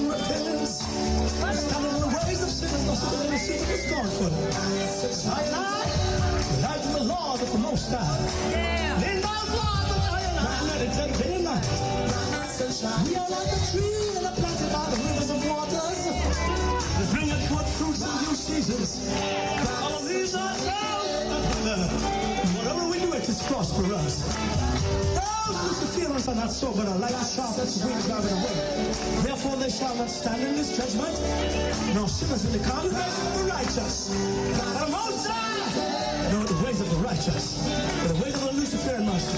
and repentance. Stand in the ways of sinners, no sin in the sin is scornful. I like the laws of the Most High. In those laws of I meditate day and night. We are like a tree that are planted by the rivers of waters. We bring forth fruits in due seasons. All of these are whatever we do, it is prosperous. Those Luciferians are not so, but are like the sharpest wings driving away. Therefore they shall not stand in this judgment, nor sinners in the congregation of the righteous. But Most High know the ways of the righteous, but the ways of the Luciferian master.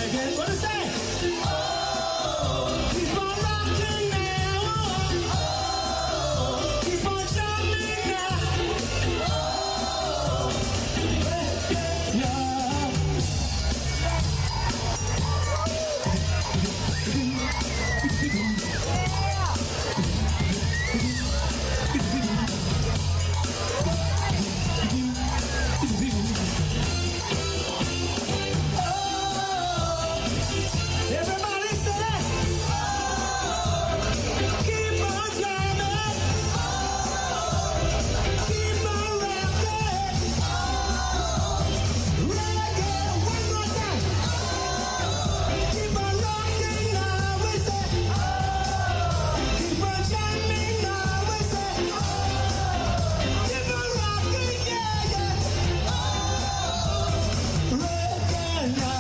reggae. What is that? Keep on rocking now. Keep on jumping now. Everybody say, keep on jamming, keep on rocking, reggae, one more time. Keep on rocking now, we say, keep on jamming now, we say, keep on rocking, yeah, yeah, reggae now.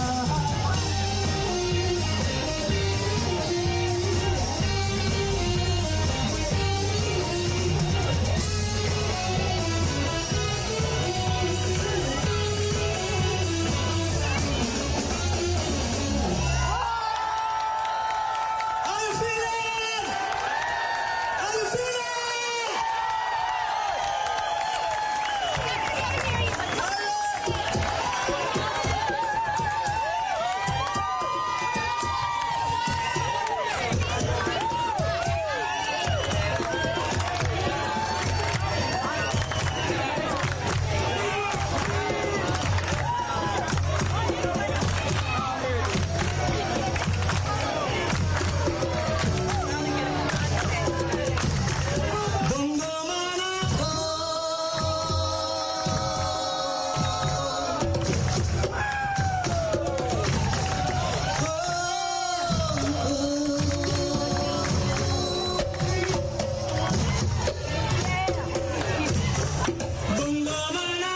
How you feeling? How you feeling? Bongo mana, bongo mana,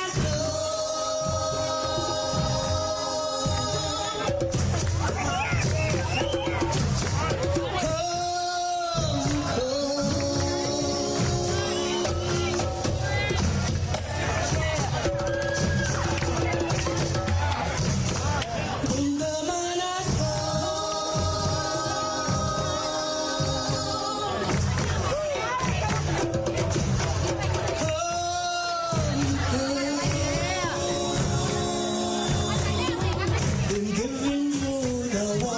bongo mana, been giving you the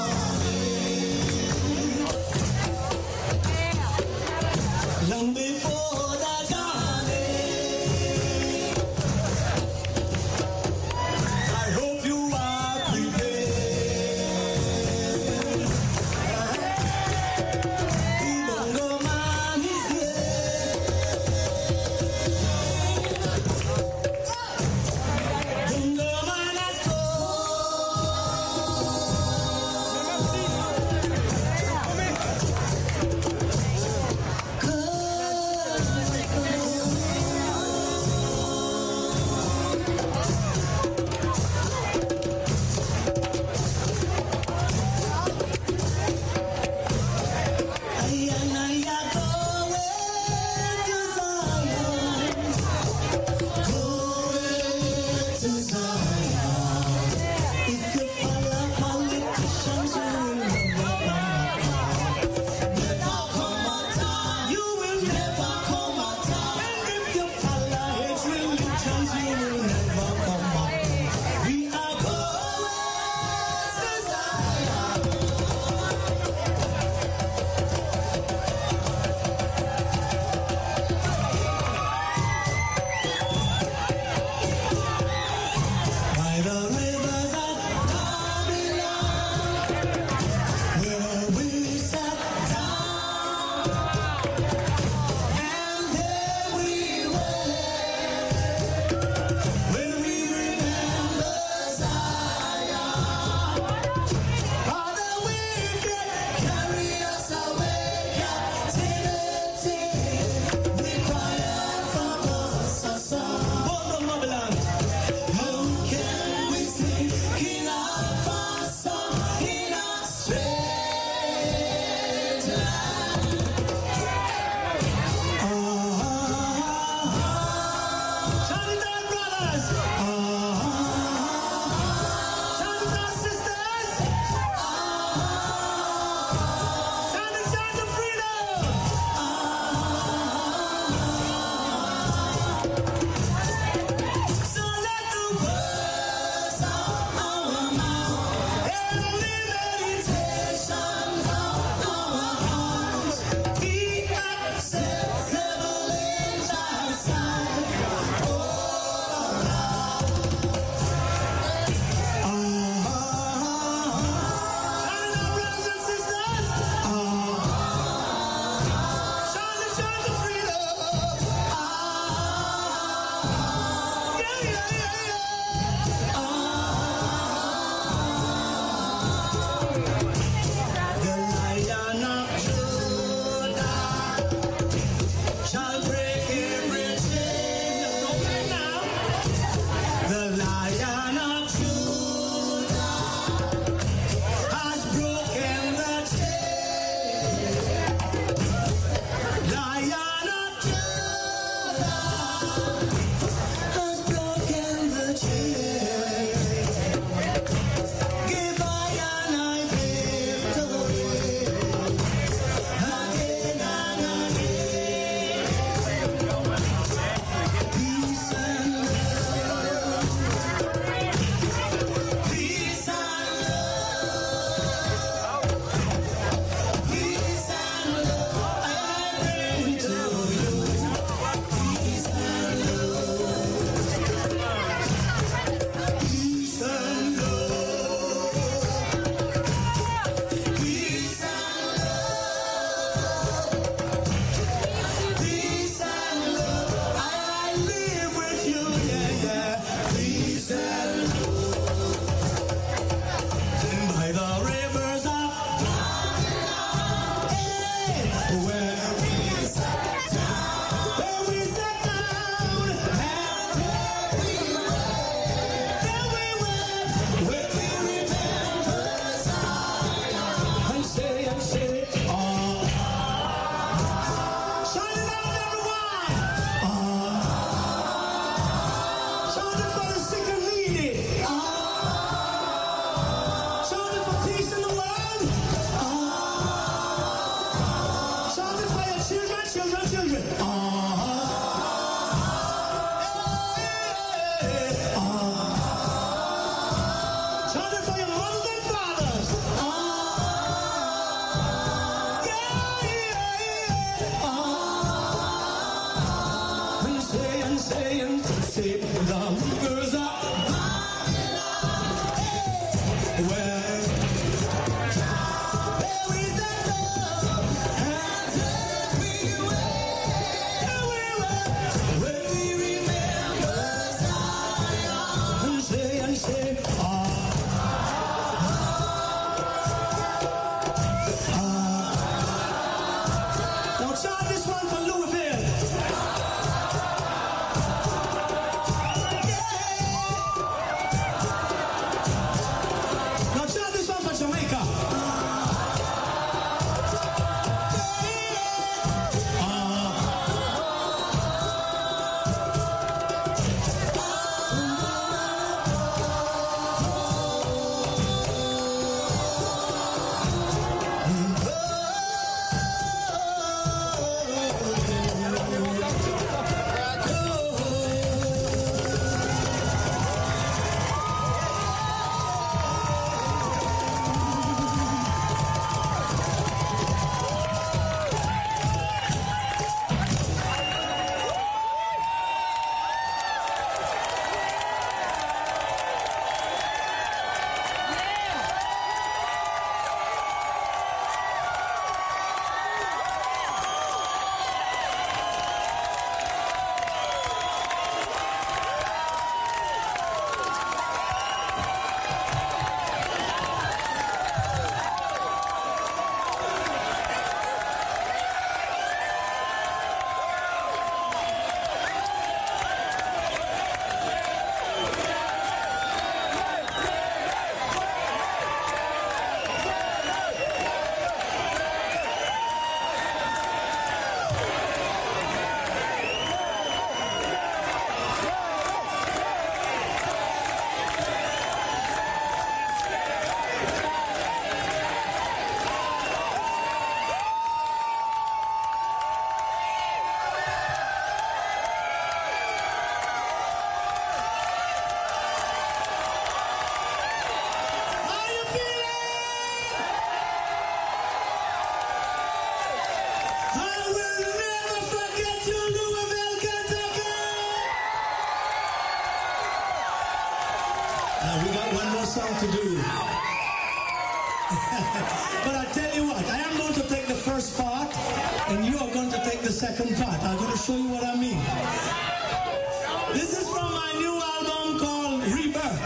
But I tell you what, I am going to take the first part, and you are going to take the second part. I'm going to show you what I mean. This is from my new album called Rebirth.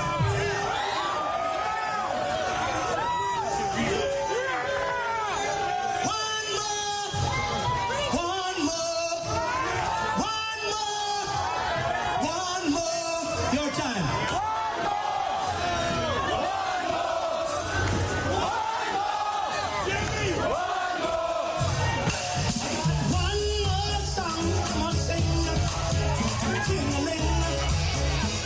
Your time. One more song, more sing, ting-a-ling.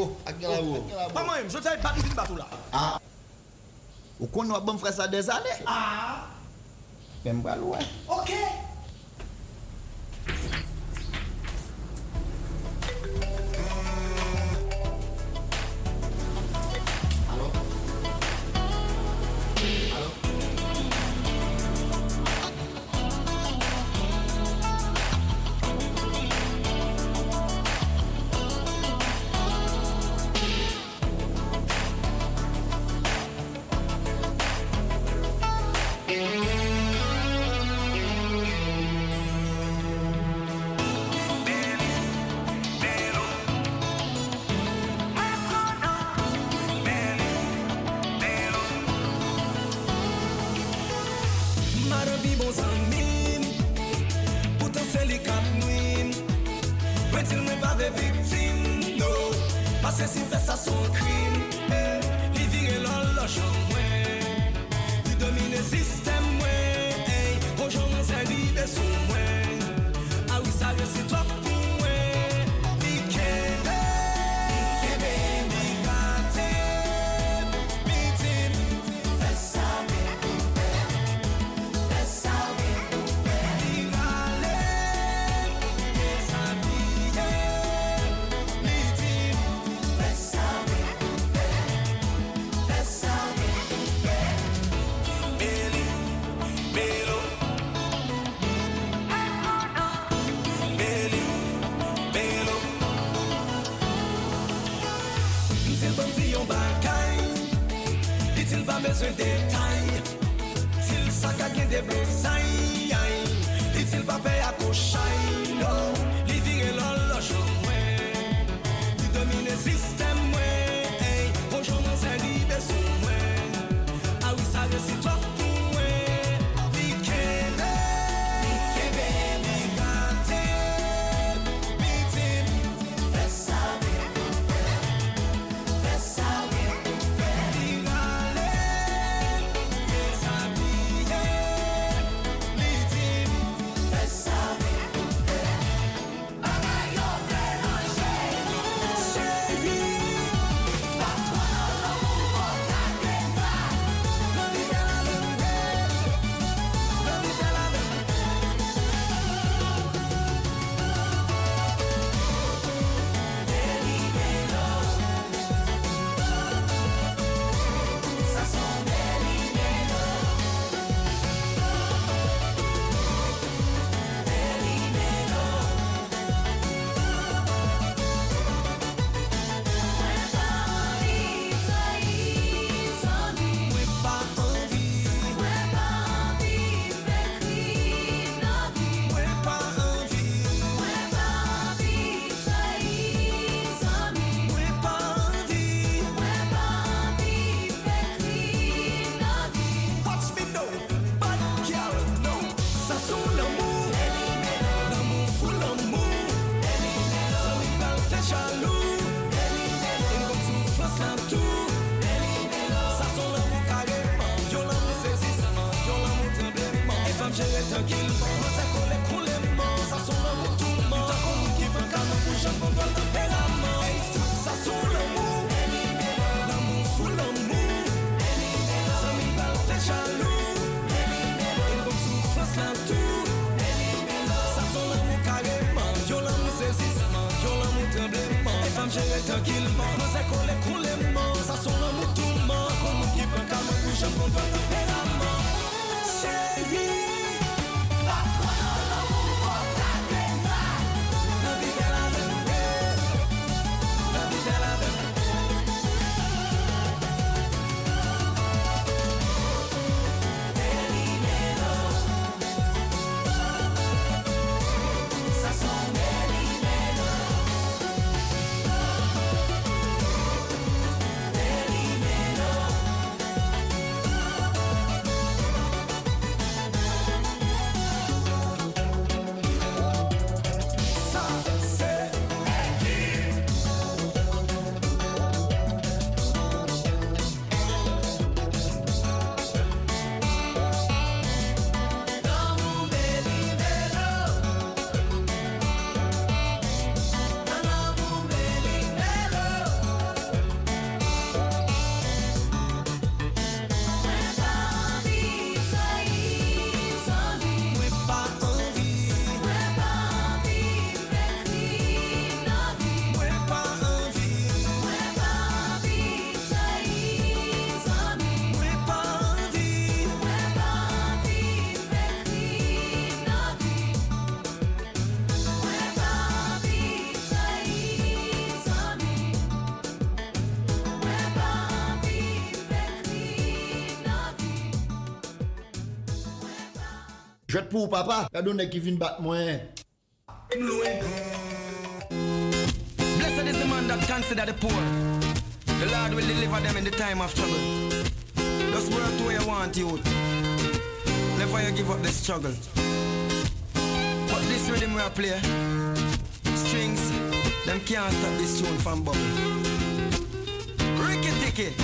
yo, ak gen la yo. Maman, je t'ai pas dit bateau là. Ah. Ou qu'on a bon frère ça des années. Ah. Même bral ouais. OK. Je te pour papa, la donne qui vient battre moi. Blessed is the man that consider the poor. The Lord will deliver them in the time of trouble. Just work the way you want, youth. Never you give up the struggle. But this rhythm we play, strings, them can't stop this tune from bubble. Ricky Ticky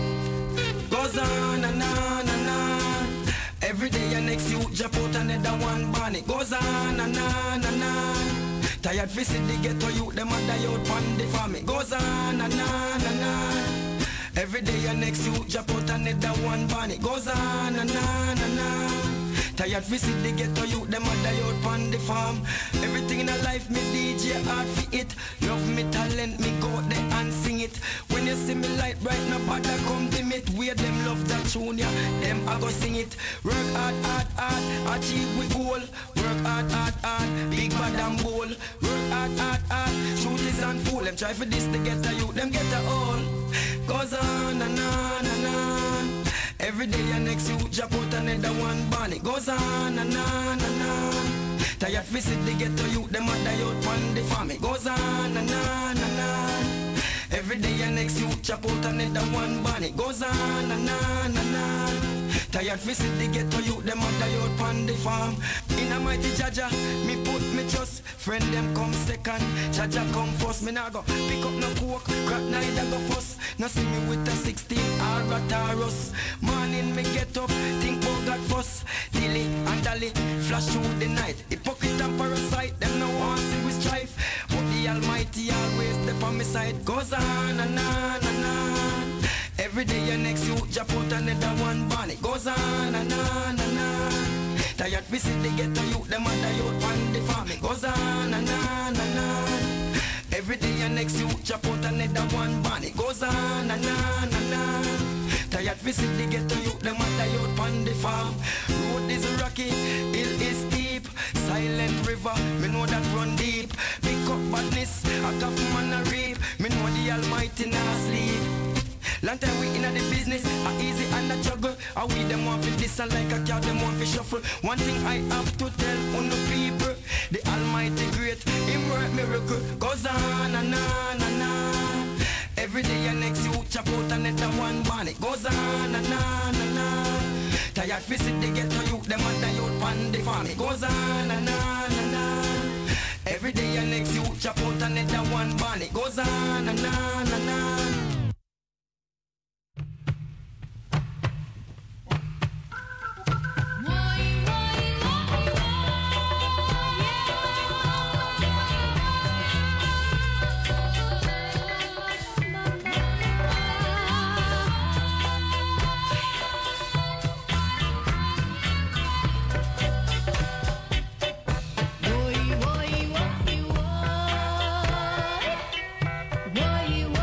goes on and on and on. Every day your next youth jump out another one band. It goes on and on and on. Tired visit the ghetto youth, them a die out on the farm. It goes on and on and on. Every day your next youth jump out another one band. It goes on and on and on. Tired visit the ghetto youth, them a die out on the farm. Everything in a life me DJ hard for it. Love me talent, me go out there and sing it. When you see me light bright, no bother come dim it. Where them love that tune, yeah, them I go sing it. Work hard, hard, hard, achieve we goal. Work hard, hard, hard, big bad and bold. Work hard, hard, hard, shoot is and fool. Them try for this to get a youth, them get a all. Goes on and on and on. Every day your next youth jump out another one band. It goes on and on and on. Tired visit the ghetto youth, them a die out on the farm. It goes on and on and on. Every day your next youth chop out another one band. It goes on and on and on. Tired visit the ghetto youth, them a die out on the farm. In a mighty Jaja, me put me trust. Friend them come second, Jaja come first. Me nah go pick up no coke, crack neither go first. Now see me with a 16 or a Taurus. Morning me get up, think about God first. Dilly and Dally, flash through the night. Hypocrite and parasite, them no want see we strife. But the Almighty always step on my side. Goes on and on and on. Every day your next youth jump out another one band. It goes on and on and on. Tired visit the ghetto youth, them a die out on the farm. It goes on and on and on. Every day your next youth chop out another one band. It goes on and on and on. Tired visit the ghetto youth, them a die out on the farm. Road is rocky, hill is steep. Silent river, me know that run deep. Pick up badness, a tough man a reap. Me know the Almighty not sleep. Long time we inna the business, a easy and a juggle. A we them want fi this and like a cat them want fi shuffle. One thing I have to tell on the people, the Almighty great, Him work miracle goes on and on and on. Every day your next you chop out another one band. It goes on and on and on. Tired visit the ghetto youth, them a die out on the farm. It goes on and on and on. Every day your next you chop out another one band. It goes on and on and on. Boy,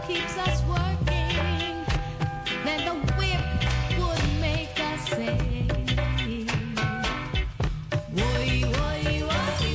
keeps us working, then the whip would make us sing. Woy, woy, woy,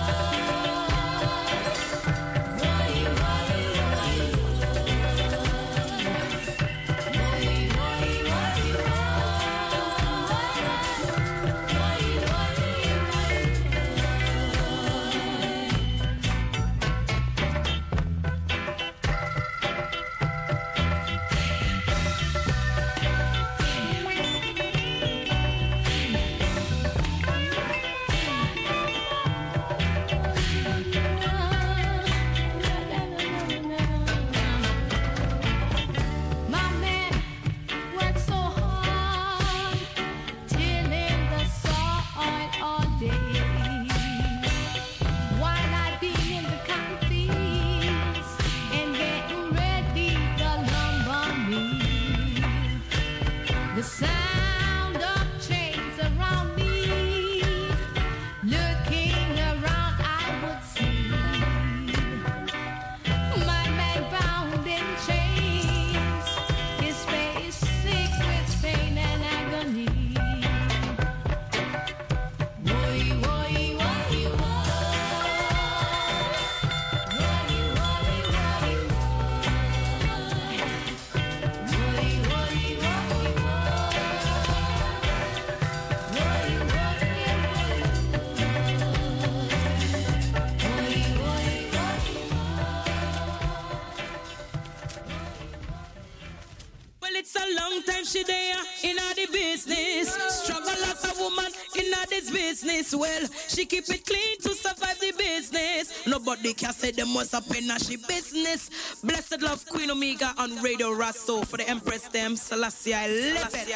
well, she keep it clean to survive the business. Nobody can say them was up in she business. Blessed love Queen Omega on Radio Rasso for the Empress them. Selassie, I love it.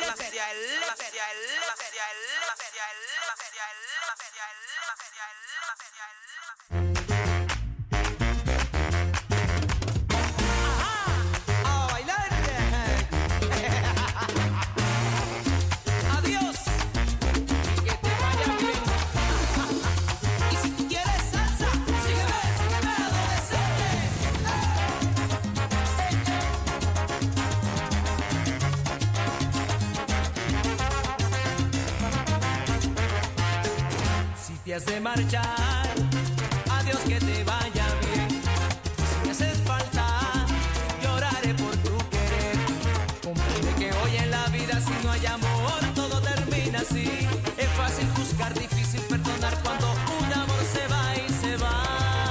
Si has de marchar, adiós, que te vaya bien. Si me haces falta, lloraré por tu querer. Comprende que hoy en la vida si no hay amor todo termina así. Es fácil juzgar, difícil perdonar cuando un amor se va y se va.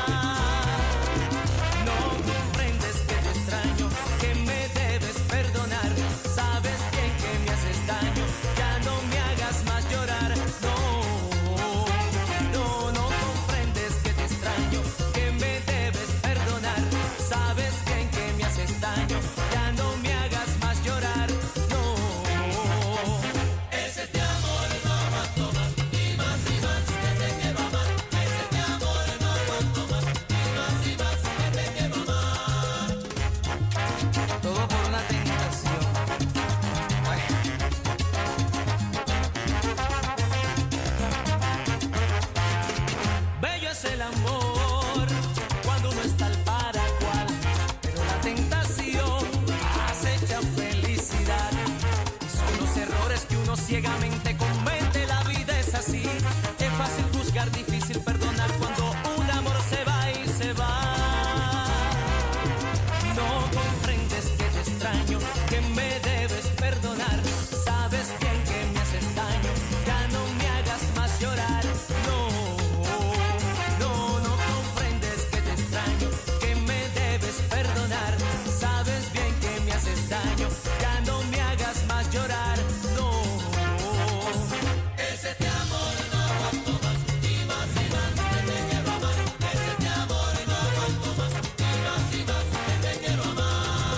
No comprendes que te extraño, que me debes perdonar. Sabes bien que me haces daño, ya no me hagas más llorar. No. Ciegamente comete, la vida es así. Es fácil juzgar, difícil perdonar cuando un amor se va y se va. No comprendes que te extraño, que me debes perdonar. Sabes bien que me haces daño, ya no me hagas más llorar. No comprendes que te extraño, que me debes perdonar. Sabes bien que me haces daño, ya no me hagas más llorar. Te quiero amar, ese te amor no aguanto más, y más, que te quiero amar.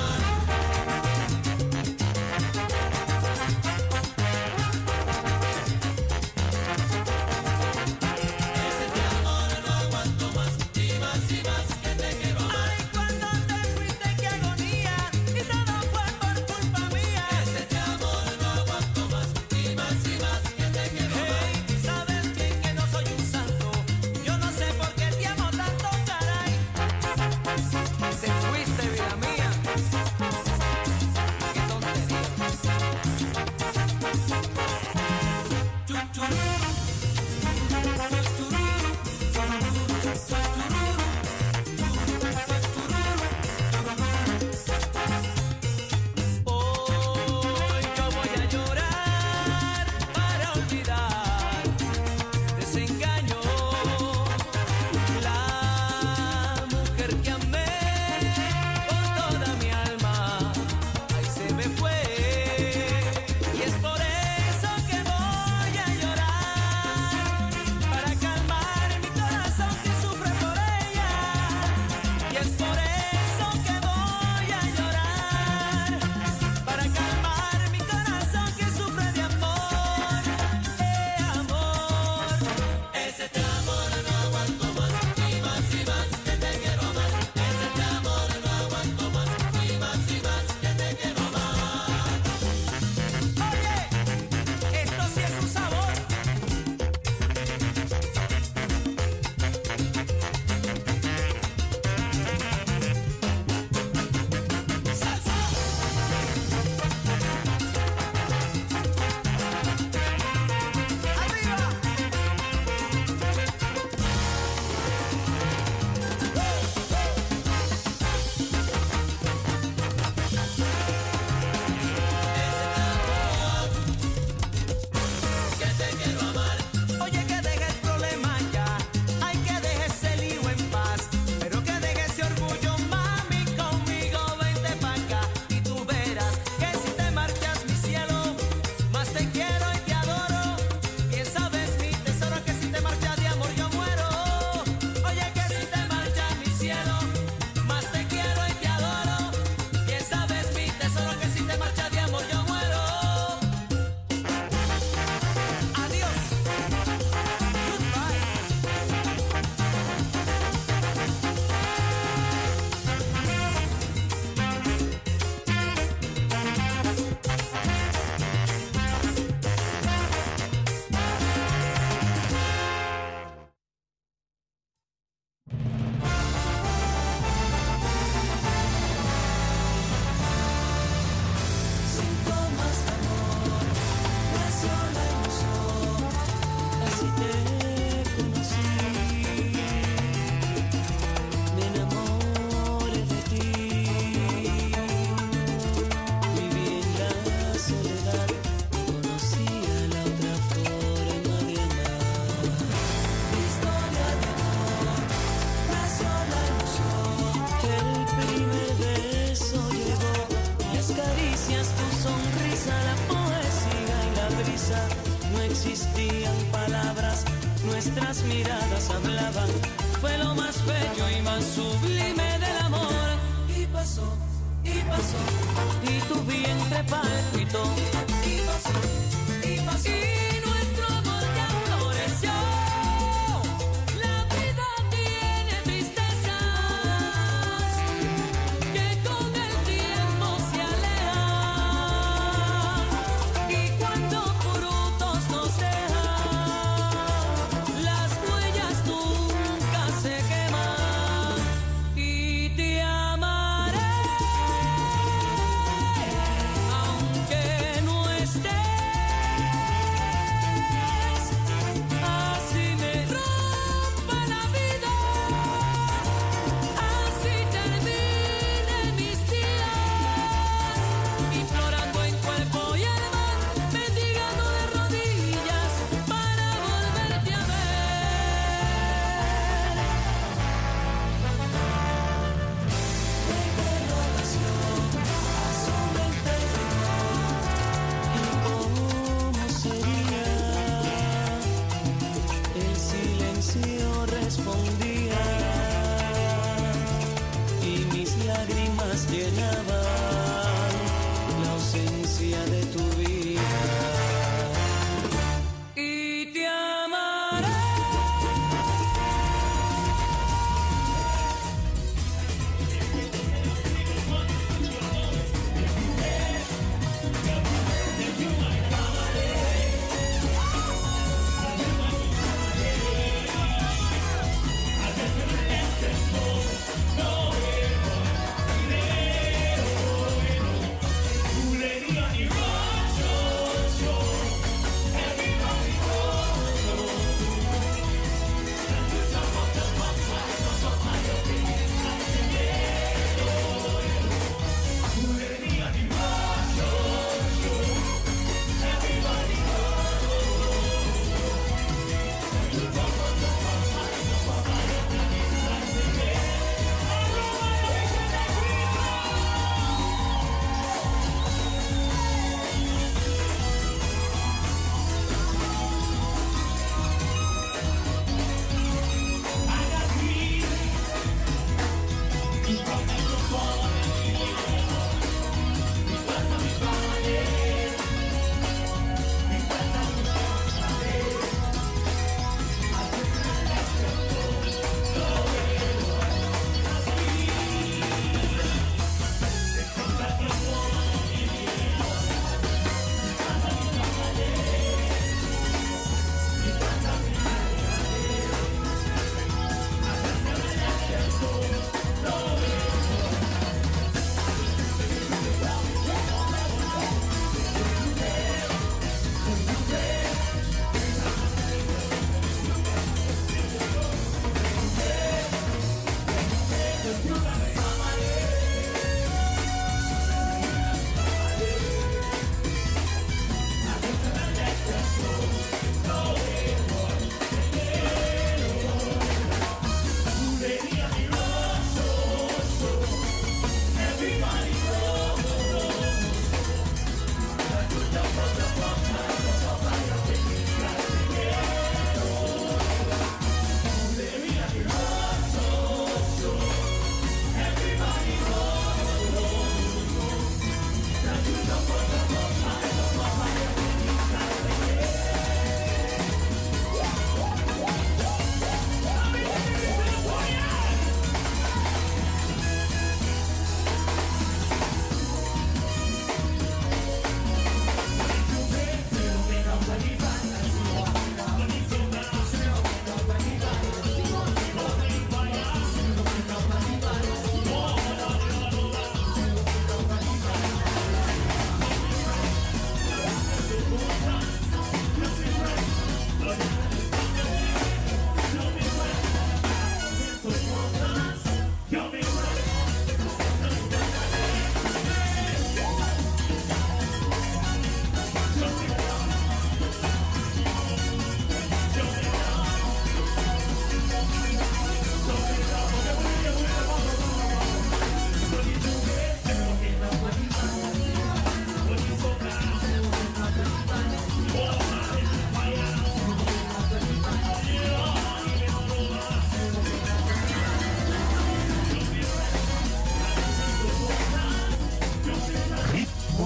fue lo más bello y más sublime del amor. Y pasó, y tu vientre palpitó. Y pasó, y nuestro amor ya floreció. La vida tiene tristezas que con el tiempo se alejan. Y cuando frutos nos dejan, las huellas nunca se queman. Y te amaré, aunque no estés.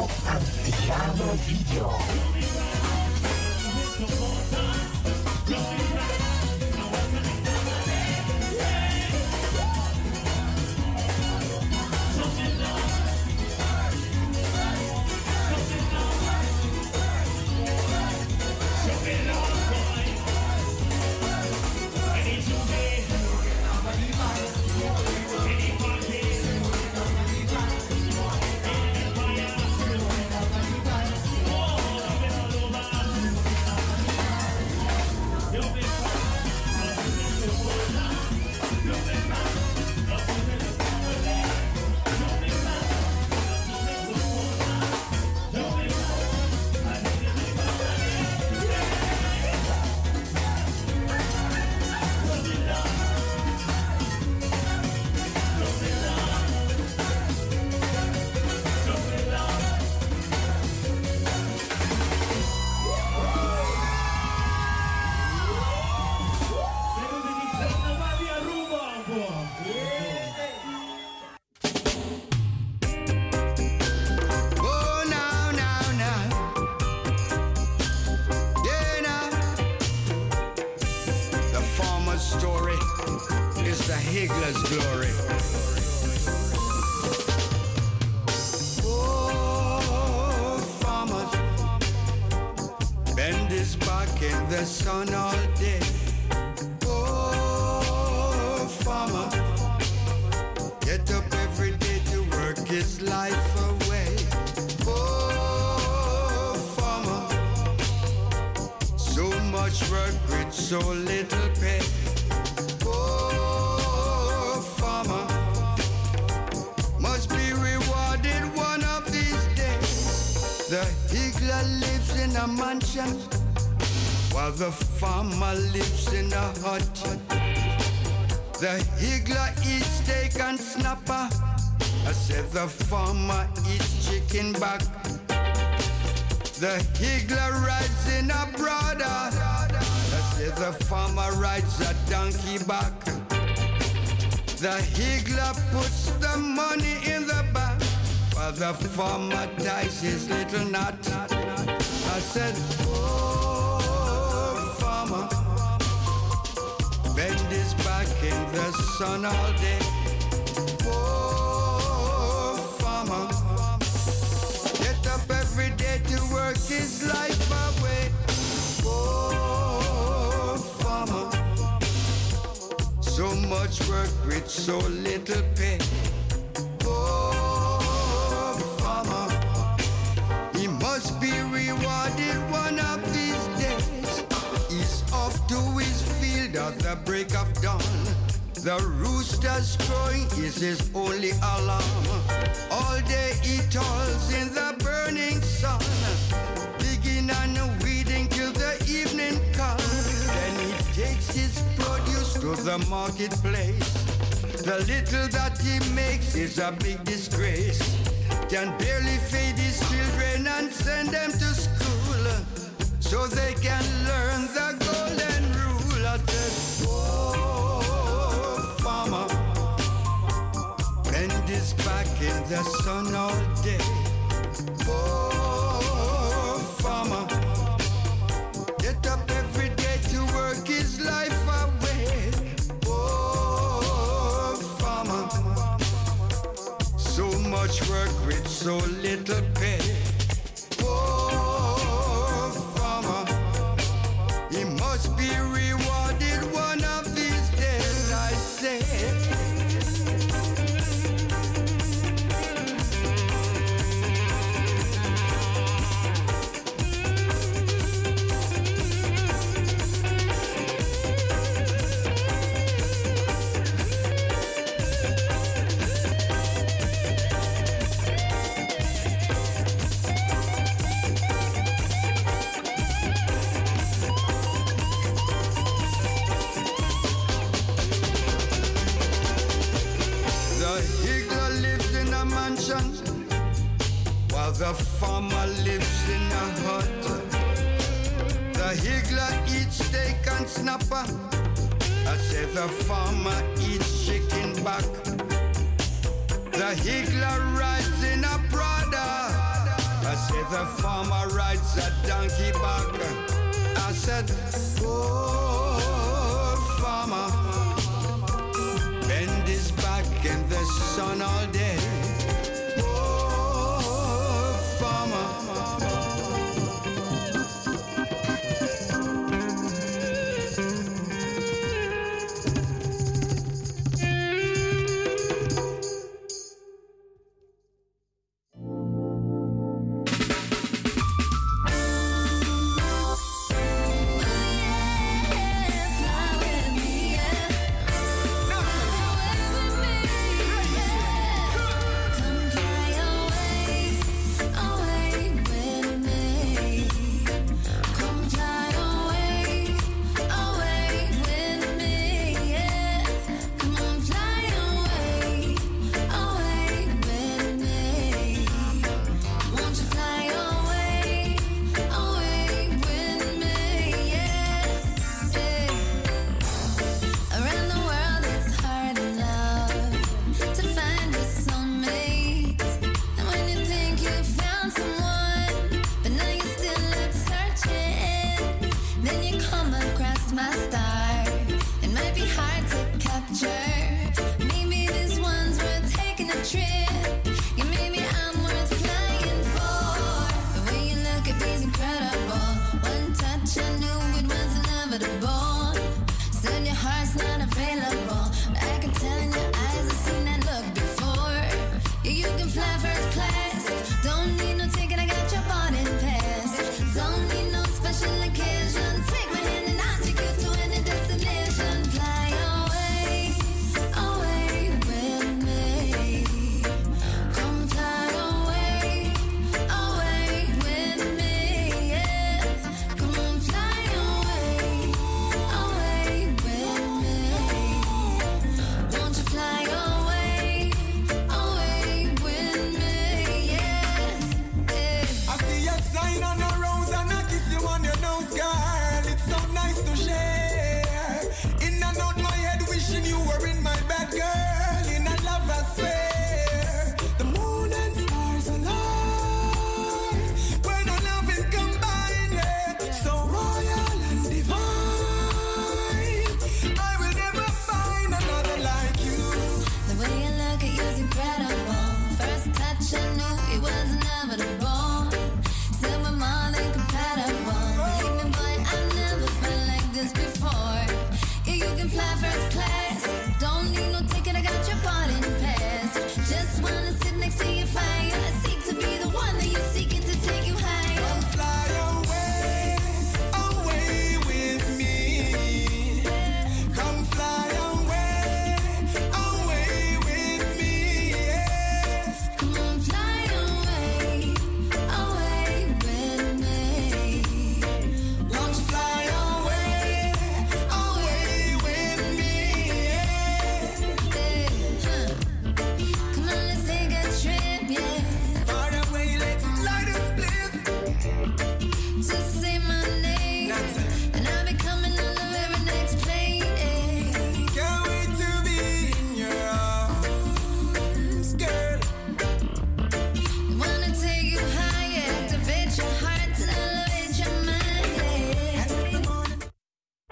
Antiano Video. The farmer lives in a hut. The higgler eats steak and snapper. I said the farmer eats chicken back. The higgler rides in a brother. I said the farmer rides a donkey back. The higgler puts the money in the bank while the farmer ties his little knot. I said, bend his back in the sun all day. Oh, farmer, get up every day to work his life away. Oh, farmer, so much work with so little pay. Oh, farmer, he must be rewarded one of these days. He's off to his field at the break of dawn. The rooster's crowing is his only alarm. All day he toils in the burning sun, digging and weeding till the evening comes. Then he takes his produce to the marketplace. The little that he makes is a big disgrace. Can barely feed his children and send them to school, so they can learn the golden rule. I said, oh, farmer, bend his back in the sun all day. Oh, farmer, get up every day to work his life away. Oh, farmer, so much work with so little pay. Must be rewarded one of these days, I say. While the farmer lives in a hut. The higgler eats steak and snapper. I say the farmer eats chicken back. The higgler rides in a Prada. the farmer rides a donkey back. I said, oh, farmer, bend his back in the sun all day.